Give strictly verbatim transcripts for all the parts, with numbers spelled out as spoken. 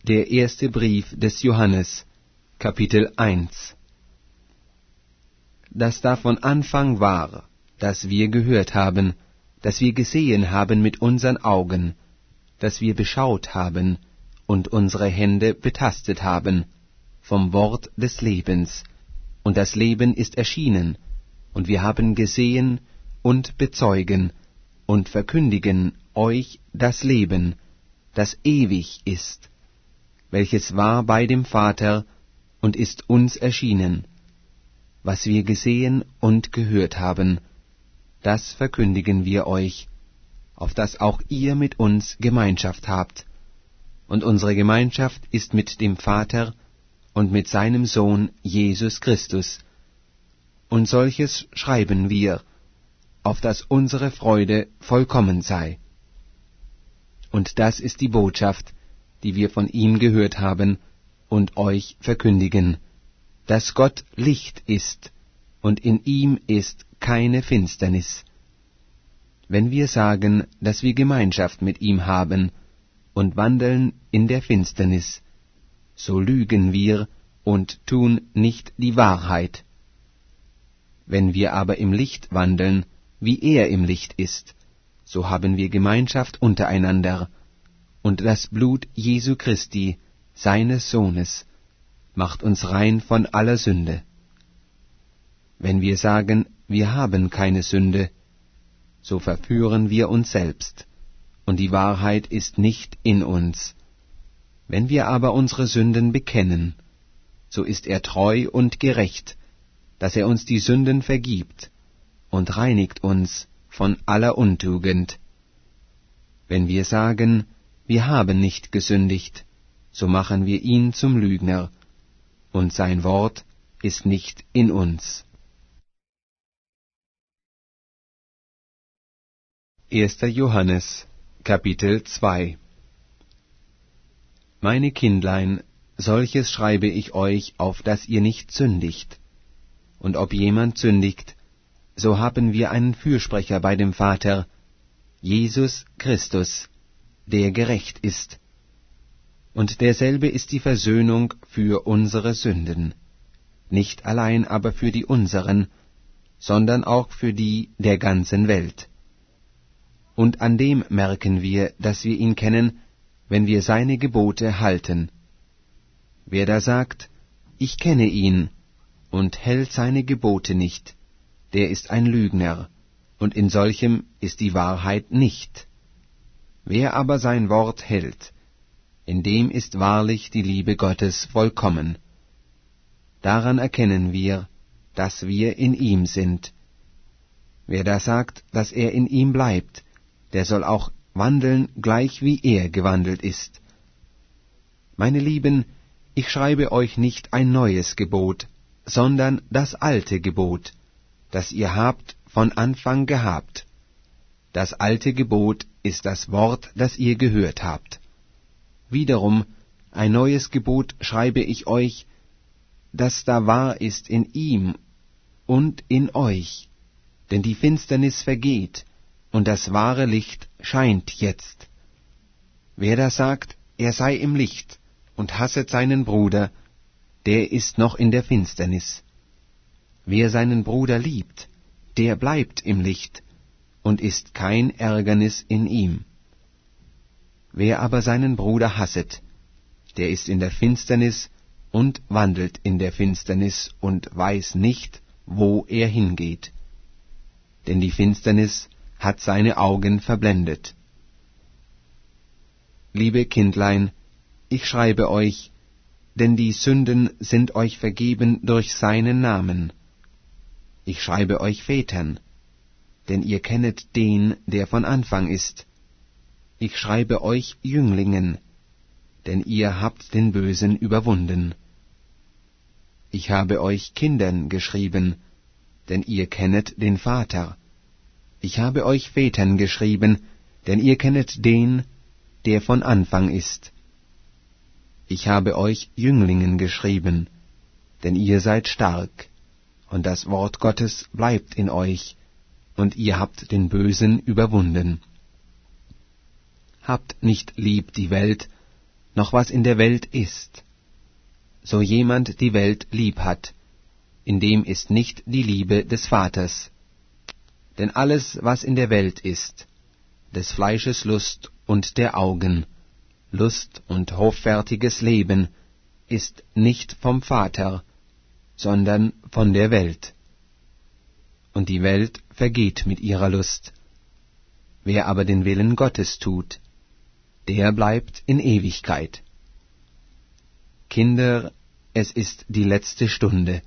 Der erste Brief des Johannes, Kapitel eins. Das da von Anfang war, das wir gehört haben, das wir gesehen haben mit unseren Augen, das wir beschaut haben und unsere Hände betastet haben, vom Wort des Lebens. Und das Leben ist erschienen, und wir haben gesehen und bezeugen und verkündigen euch das Leben, das ewig ist, welches war bei dem Vater und ist uns erschienen. Was wir gesehen und gehört haben, das verkündigen wir euch, auf dass auch ihr mit uns Gemeinschaft habt. Und unsere Gemeinschaft ist mit dem Vater und mit seinem Sohn Jesus Christus. Und solches schreiben wir, auf dass unsere Freude vollkommen sei. Und das ist die Botschaft, die wir von ihm gehört haben und euch verkündigen, dass Gott Licht ist, und in ihm ist keine Finsternis. Wenn wir sagen, dass wir Gemeinschaft mit ihm haben und wandeln in der Finsternis, so lügen wir und tun nicht die Wahrheit. Wenn wir aber im Licht wandeln, wie er im Licht ist, so haben wir Gemeinschaft untereinander, und das Blut Jesu Christi, seines Sohnes, macht uns rein von aller Sünde. Wenn wir sagen, wir haben keine Sünde, so verführen wir uns selbst, und die Wahrheit ist nicht in uns. Wenn wir aber unsere Sünden bekennen, so ist er treu und gerecht, dass er uns die Sünden vergibt und reinigt uns von aller Untugend. Wenn wir sagen, wir haben nicht gesündigt, so machen wir ihn zum Lügner, und sein Wort ist nicht in uns. erster Johannes, Kapitel zwei. Meine Kindlein, solches schreibe ich euch, auf dass ihr nicht sündigt. Und ob jemand sündigt, so haben wir einen Fürsprecher bei dem Vater, Jesus Christus, der gerecht ist. Und derselbe ist die Versöhnung für unsere Sünden, nicht allein aber für die unseren, sondern auch für die der ganzen Welt. Und an dem merken wir, dass wir ihn kennen, wenn wir seine Gebote halten. Wer da sagt, ich kenne ihn, und hält seine Gebote nicht, der ist ein Lügner, und in solchem ist die Wahrheit nicht. Wer aber sein Wort hält, in dem ist wahrlich die Liebe Gottes vollkommen. Daran erkennen wir, dass wir in ihm sind. Wer da sagt, dass er in ihm bleibt, der soll auch wandeln, gleich wie er gewandelt ist. Meine Lieben, ich schreibe euch nicht ein neues Gebot, sondern das alte Gebot, das ihr habt von Anfang gehabt. Das alte Gebot ist das Wort, das ihr gehört habt. Wiederum, ein neues Gebot schreibe ich euch, das da wahr ist in ihm und in euch, denn die Finsternis vergeht, und das wahre Licht scheint jetzt. Wer da sagt, er sei im Licht und hasset seinen Bruder, der ist noch in der Finsternis. Wer seinen Bruder liebt, der bleibt im Licht, und ist kein Ärgernis in ihm. Wer aber seinen Bruder hasset, der ist in der Finsternis und wandelt in der Finsternis und weiß nicht, wo er hingeht. Denn die Finsternis hat seine Augen verblendet. Liebe Kindlein, ich schreibe euch, denn die Sünden sind euch vergeben durch seinen Namen. Ich schreibe euch Vätern, denn ihr kennet den, der von Anfang ist. Ich schreibe euch Jünglingen, denn ihr habt den Bösen überwunden. Ich habe euch Kindern geschrieben, denn ihr kennet den Vater. Ich habe euch Vätern geschrieben, denn ihr kennet den, der von Anfang ist. Ich habe euch Jünglingen geschrieben, denn ihr seid stark, und das Wort Gottes bleibt in euch, und ihr habt den Bösen überwunden. Habt nicht lieb die Welt, noch was in der Welt ist. So jemand die Welt lieb hat, in dem ist nicht die Liebe des Vaters. Denn alles, was in der Welt ist, des Fleisches Lust und der Augen, Lust und hoffärtiges Leben, ist nicht vom Vater, sondern von der Welt. Und die Welt vergeht mit ihrer Lust. Wer aber den Willen Gottes tut, der bleibt in Ewigkeit. Kinder, es ist die letzte Stunde.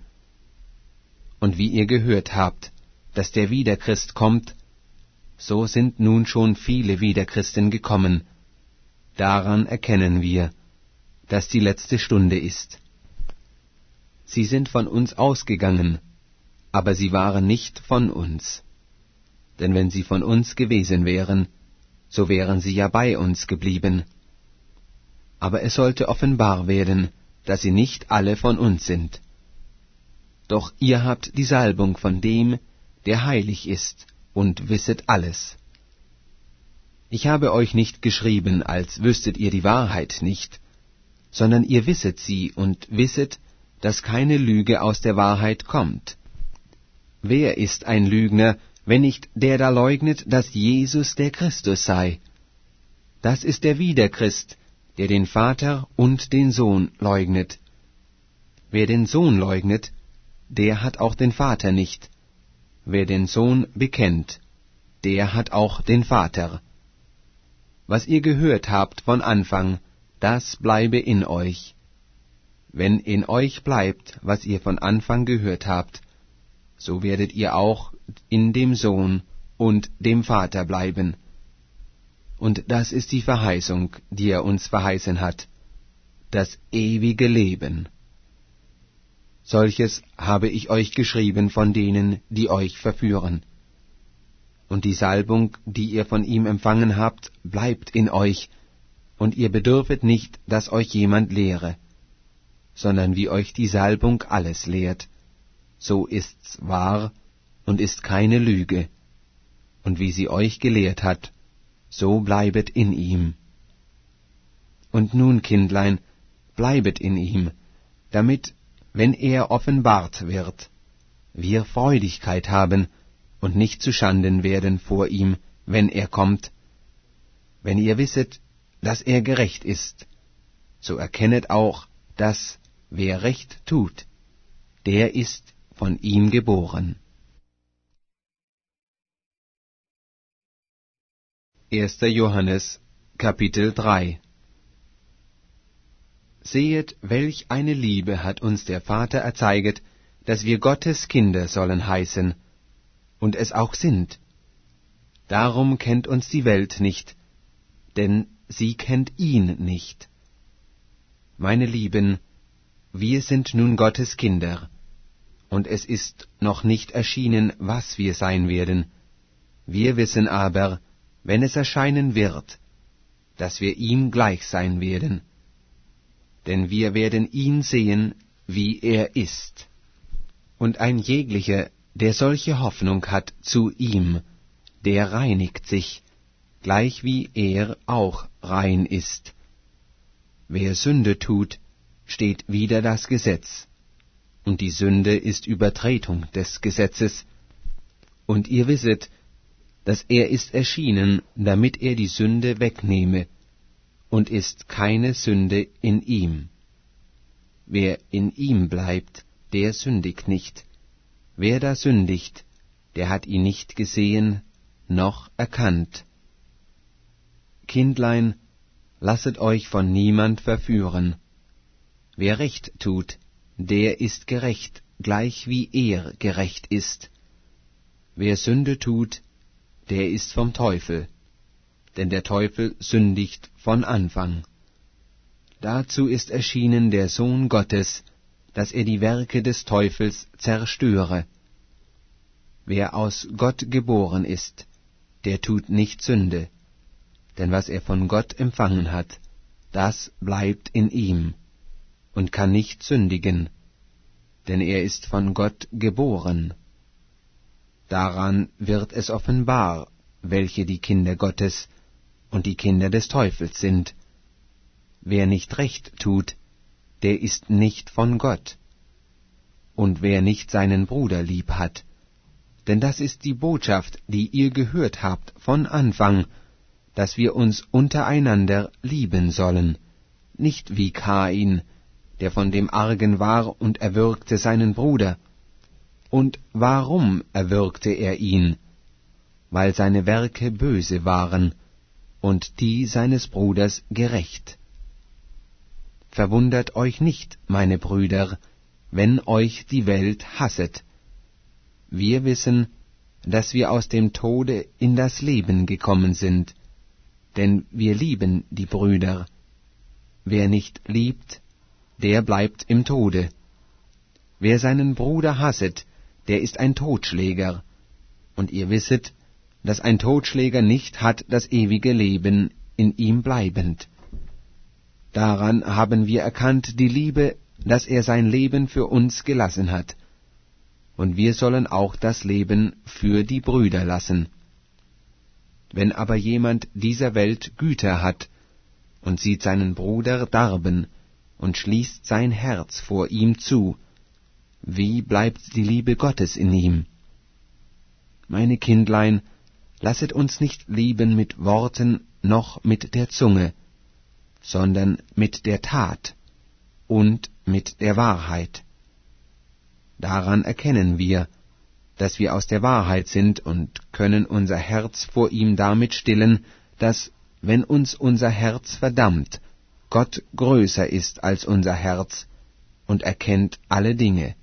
Und wie ihr gehört habt, dass der Wiederchrist kommt, so sind nun schon viele Wiederchristen gekommen. Daran erkennen wir, dass die letzte Stunde ist. Sie sind von uns ausgegangen, aber sie waren nicht von uns. Denn wenn sie von uns gewesen wären, so wären sie ja bei uns geblieben. Aber es sollte offenbar werden, dass sie nicht alle von uns sind. Doch ihr habt die Salbung von dem, der heilig ist, und wisset alles. Ich habe euch nicht geschrieben, als wüsstet ihr die Wahrheit nicht, sondern ihr wisset sie und wisset, dass keine Lüge aus der Wahrheit kommt. Wer ist ein Lügner, wenn nicht der da leugnet, dass Jesus der Christus sei? Das ist der Wiederchrist, der den Vater und den Sohn leugnet. Wer den Sohn leugnet, der hat auch den Vater nicht. Wer den Sohn bekennt, der hat auch den Vater. Was ihr gehört habt von Anfang, das bleibe in euch. Wenn in euch bleibt, was ihr von Anfang gehört habt, so werdet ihr auch in dem Sohn und dem Vater bleiben. Und das ist die Verheißung, die er uns verheißen hat, das ewige Leben. Solches habe ich euch geschrieben von denen, die euch verführen. Und die Salbung, die ihr von ihm empfangen habt, bleibt in euch, und ihr bedürfet nicht, dass euch jemand lehre, sondern wie euch die Salbung alles lehrt, so ist's wahr und ist keine Lüge, und wie sie euch gelehrt hat, so bleibet in ihm. Und nun, Kindlein, bleibet in ihm, damit, wenn er offenbart wird, wir Freudigkeit haben und nicht zuschanden werden vor ihm, wenn er kommt. Wenn ihr wisset, dass er gerecht ist, so erkennet auch, dass, wer Recht tut, der ist von ihm geboren. erster Johannes, Kapitel drei. Sehet, welch eine Liebe hat uns der Vater erzeiget, dass wir Gottes Kinder sollen heißen, und es auch sind. Darum kennt uns die Welt nicht, denn sie kennt ihn nicht. Meine Lieben, wir sind nun Gottes Kinder, und es ist noch nicht erschienen, was wir sein werden. Wir wissen aber, wenn es erscheinen wird, dass wir ihm gleich sein werden. Denn wir werden ihn sehen, wie er ist. Und ein jeglicher, der solche Hoffnung hat zu ihm, der reinigt sich, gleich wie er auch rein ist. Wer Sünde tut, steht wider das Gesetz, und die Sünde ist Übertretung des Gesetzes. Und ihr wisset, dass er ist erschienen, damit er die Sünde wegnehme, und ist keine Sünde in ihm. Wer in ihm bleibt, der sündigt nicht. Wer da sündigt, der hat ihn nicht gesehen, noch erkannt. Kindlein, lasset euch von niemand verführen. Wer Recht tut, der ist gerecht, gleich wie er gerecht ist. Wer Sünde tut, der ist vom Teufel, denn der Teufel sündigt von Anfang. Dazu ist erschienen der Sohn Gottes, dass er die Werke des Teufels zerstöre. Wer aus Gott geboren ist, der tut nicht Sünde, denn was er von Gott empfangen hat, das bleibt in ihm, und kann nicht sündigen, denn er ist von Gott geboren. Daran wird es offenbar, welche die Kinder Gottes und die Kinder des Teufels sind. wer nicht Recht tut, der ist nicht von Gott. Und wer nicht seinen Bruder lieb hat, denn das ist die Botschaft, die ihr gehört habt von Anfang, dass wir uns untereinander lieben sollen, nicht wie Kain, der von dem Argen war und erwürgte seinen Bruder. Und warum erwürgte er ihn? Weil seine Werke böse waren und die seines Bruders gerecht. Verwundert euch nicht, meine Brüder, wenn euch die Welt hasset. Wir wissen, dass wir aus dem Tode in das Leben gekommen sind, denn wir lieben die Brüder. Wer nicht liebt, der bleibt im Tode. Wer seinen Bruder hasset, der ist ein Totschläger, und ihr wisset, dass ein Totschläger nicht hat das ewige Leben in ihm bleibend. Daran haben wir erkannt die Liebe, dass er sein Leben für uns gelassen hat, und wir sollen auch das Leben für die Brüder lassen. Wenn aber jemand dieser Welt Güter hat und sieht seinen Bruder darben und schließt sein Herz vor ihm zu, wie bleibt die Liebe Gottes in ihm? Meine Kindlein, lasset uns nicht lieben mit Worten noch mit der Zunge, sondern mit der Tat und mit der Wahrheit. Daran erkennen wir, dass wir aus der Wahrheit sind und können unser Herz vor ihm damit stillen, dass, wenn uns unser Herz verdammt, Gott größer ist als unser Herz und erkennt alle Dinge.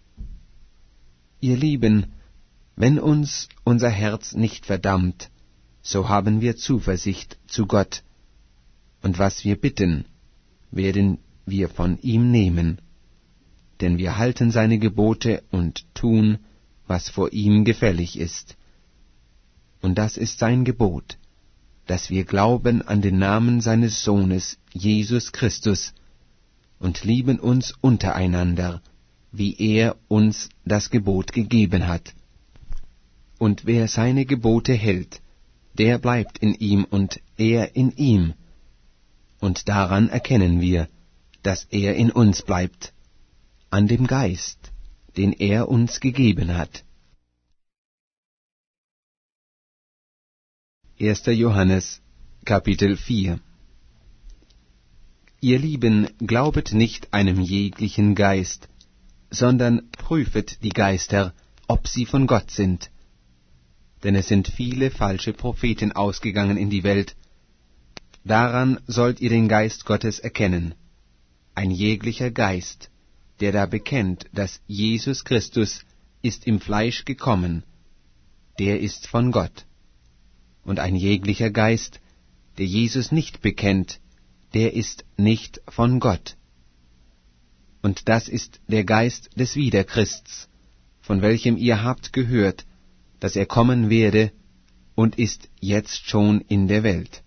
Ihr Lieben, wenn uns unser Herz nicht verdammt, so haben wir Zuversicht zu Gott, und was wir bitten, werden wir von ihm nehmen, denn wir halten seine Gebote und tun, was vor ihm gefällig ist. Und das ist sein Gebot, dass wir glauben an den Namen seines Sohnes, Jesus Christus, und lieben uns untereinander, wie er uns das Gebot gegeben hat. Und wer seine Gebote hält, der bleibt in ihm und er in ihm. Und daran erkennen wir, dass er in uns bleibt, an dem Geist, den er uns gegeben hat. erster Johannes, Kapitel vier. Ihr Lieben, glaubet nicht einem jeglichen Geist, sondern prüfet die Geister, ob sie von Gott sind. Denn es sind viele falsche Propheten ausgegangen in die Welt. Daran sollt ihr den Geist Gottes erkennen. Ein jeglicher Geist, der da bekennt, dass Jesus Christus ist im Fleisch gekommen, der ist von Gott. Und ein jeglicher Geist, der Jesus nicht bekennt, der ist nicht von Gott. Und das ist der Geist des Wiederchrists, von welchem ihr habt gehört, dass er kommen werde und ist jetzt schon in der Welt.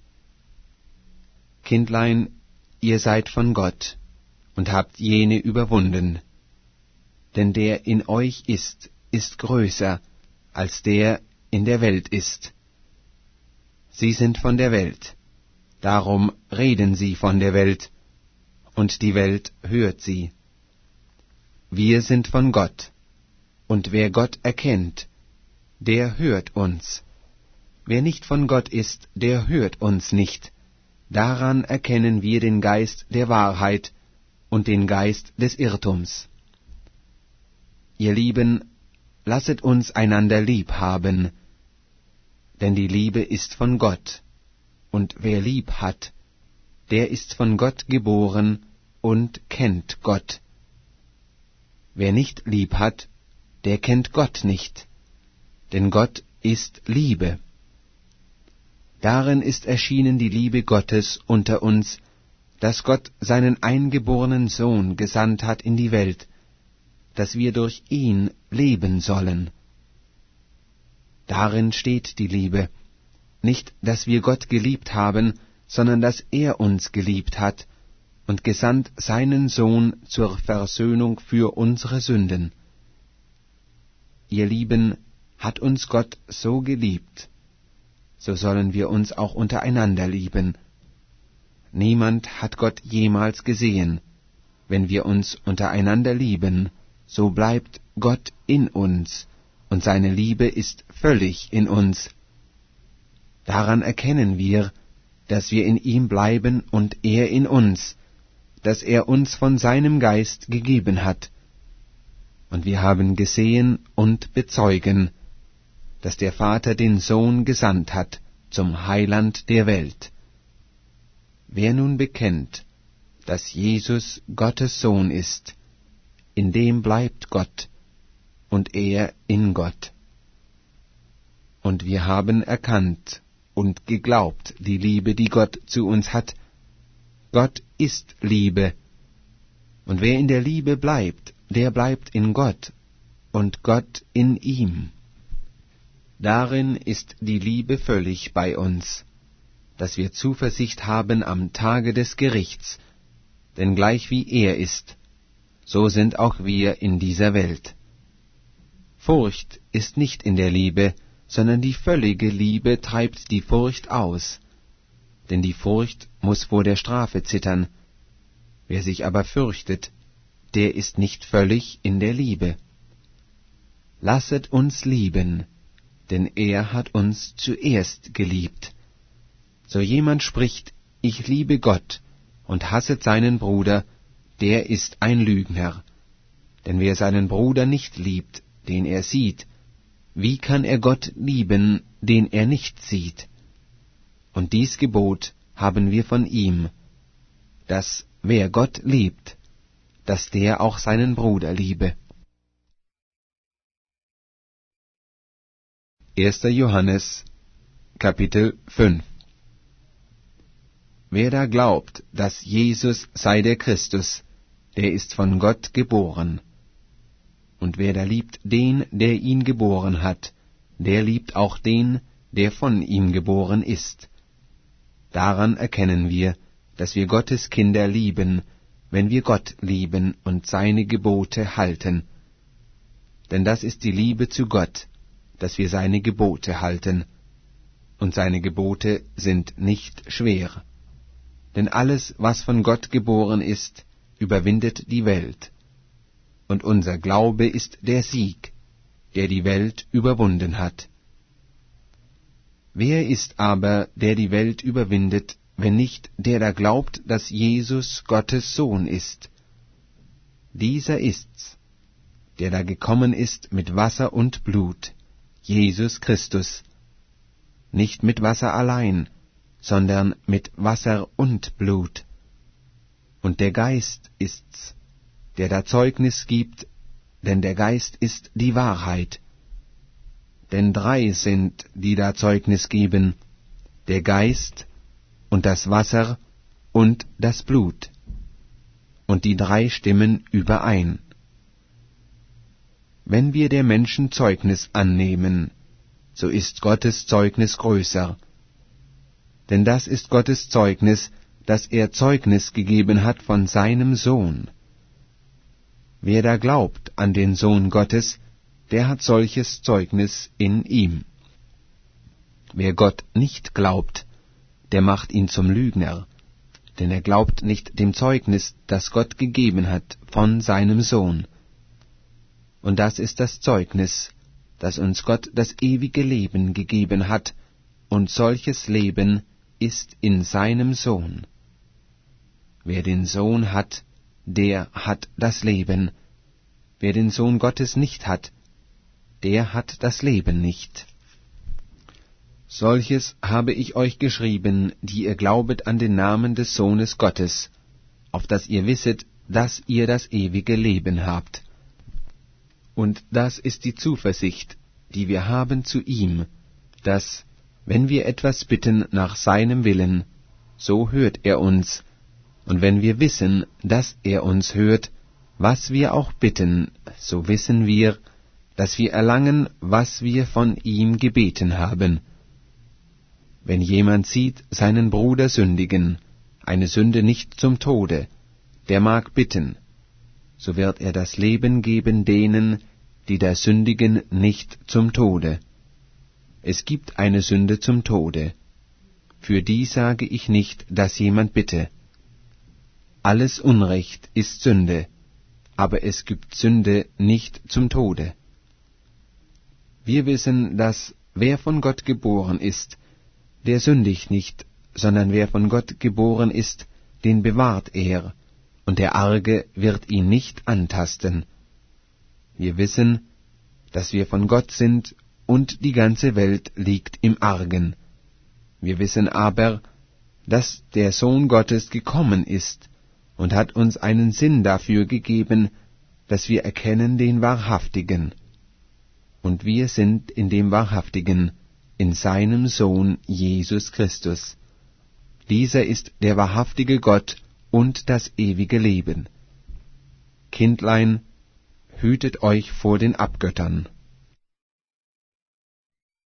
Kindlein, ihr seid von Gott und habt jene überwunden, denn der in euch ist, ist größer, als der in der Welt ist. Sie sind von der Welt, darum reden sie von der Welt, und die Welt hört sie. Wir sind von Gott, und wer Gott erkennt, der hört uns. Wer nicht von Gott ist, der hört uns nicht. Daran erkennen wir den Geist der Wahrheit und den Geist des Irrtums. Ihr Lieben, lasset uns einander lieb haben, denn die Liebe ist von Gott, und wer lieb hat, der ist von Gott geboren und kennt Gott. Wer nicht lieb hat, der kennt Gott nicht, denn Gott ist Liebe. Darin ist erschienen die Liebe Gottes unter uns, dass Gott seinen eingeborenen Sohn gesandt hat in die Welt, dass wir durch ihn leben sollen. Darin steht die Liebe, nicht, dass wir Gott geliebt haben, sondern dass er uns geliebt hat und gesandt seinen Sohn zur Versöhnung für unsere Sünden. Ihr Lieben, hat uns Gott so geliebt, so sollen wir uns auch untereinander lieben. Niemand hat Gott jemals gesehen. Wenn wir uns untereinander lieben, so bleibt Gott in uns, und seine Liebe ist völlig in uns. Daran erkennen wir, dass wir in ihm bleiben und er in uns, dass er uns von seinem Geist gegeben hat. Und wir haben gesehen und bezeugen, dass der Vater den Sohn gesandt hat zum Heiland der Welt. Wer nun bekennt, dass Jesus Gottes Sohn ist, in dem bleibt Gott und er in Gott. Und wir haben erkannt und geglaubt die Liebe, die Gott zu uns hat. Gott ist Liebe, und wer in der Liebe bleibt, der bleibt in Gott und Gott in ihm. Darin ist die Liebe völlig bei uns, dass wir Zuversicht haben am Tage des Gerichts, denn gleich wie er ist, so sind auch wir in dieser Welt. Furcht ist nicht in der Liebe, sondern die völlige Liebe treibt die Furcht aus, denn die Furcht muß vor der Strafe zittern. Wer sich aber fürchtet, der ist nicht völlig in der Liebe. Lasset uns lieben, denn er hat uns zuerst geliebt. So jemand spricht, ich liebe Gott, und hasset seinen Bruder, der ist ein Lügner. Denn wer seinen Bruder nicht liebt, den er sieht, wie kann er Gott lieben, den er nicht sieht? Und dies Gebot haben wir von ihm, dass wer Gott liebt, dass der auch seinen Bruder liebe. erster Johannes, Kapitel fünf. Wer da glaubt, dass Jesus sei der Christus, der ist von Gott geboren. Und wer da liebt den, der ihn geboren hat, der liebt auch den, der von ihm geboren ist. Daran erkennen wir, dass wir Gottes Kinder lieben, wenn wir Gott lieben und seine Gebote halten. Denn das ist die Liebe zu Gott, dass wir seine Gebote halten. Und seine Gebote sind nicht schwer. Denn alles, was von Gott geboren ist, überwindet die Welt. Und unser Glaube ist der Sieg, der die Welt überwunden hat. Wer ist aber, der die Welt überwindet, wenn nicht der da glaubt, dass Jesus Gottes Sohn ist? Dieser ist's, der da gekommen ist mit Wasser und Blut, Jesus Christus. Nicht mit Wasser allein, sondern mit Wasser und Blut. Und der Geist ist's, der da Zeugnis gibt, denn der Geist ist die Wahrheit. Denn drei sind, die da Zeugnis geben, der Geist und das Wasser und das Blut. Und die drei stimmen überein. Wenn wir der Menschen Zeugnis annehmen, so ist Gottes Zeugnis größer. Denn das ist Gottes Zeugnis, dass er Zeugnis gegeben hat von seinem Sohn. Wer da glaubt an den Sohn Gottes, der hat solches Zeugnis in ihm. Wer Gott nicht glaubt, der macht ihn zum Lügner, denn er glaubt nicht dem Zeugnis, das Gott gegeben hat von seinem Sohn. Und das ist das Zeugnis, dass uns Gott das ewige Leben gegeben hat, und solches Leben ist in seinem Sohn. Wer den Sohn hat, der hat das Leben. Wer den Sohn Gottes nicht hat, der hat das Leben nicht. Solches habe ich euch geschrieben, die ihr glaubet an den Namen des Sohnes Gottes, auf dass ihr wisset, dass ihr das ewige Leben habt. Und das ist die Zuversicht, die wir haben zu ihm, dass, wenn wir etwas bitten nach seinem Willen, so hört er uns, und wenn wir wissen, dass er uns hört, was wir auch bitten, so wissen wir, dass wir erlangen, was wir von ihm gebeten haben. Wenn jemand sieht seinen Bruder sündigen, eine Sünde nicht zum Tode, der mag bitten, so wird er das Leben geben denen, die da sündigen, nicht zum Tode. Es gibt eine Sünde zum Tode. für die sage ich nicht, dass jemand bitte. Alles Unrecht ist Sünde, aber es gibt Sünde nicht zum Tode. Wir wissen, dass wer von Gott geboren ist, der sündigt nicht, sondern wer von Gott geboren ist, den bewahrt er, und der Arge wird ihn nicht antasten. Wir wissen, dass wir von Gott sind, und die ganze Welt liegt im Argen. Wir wissen aber, dass der Sohn Gottes gekommen ist, und hat uns einen Sinn dafür gegeben, dass wir erkennen den Wahrhaftigen. Und wir sind in dem Wahrhaftigen, in seinem Sohn Jesus Christus. Dieser ist der wahrhaftige Gott und das ewige Leben. Kindlein, hütet euch vor den Abgöttern.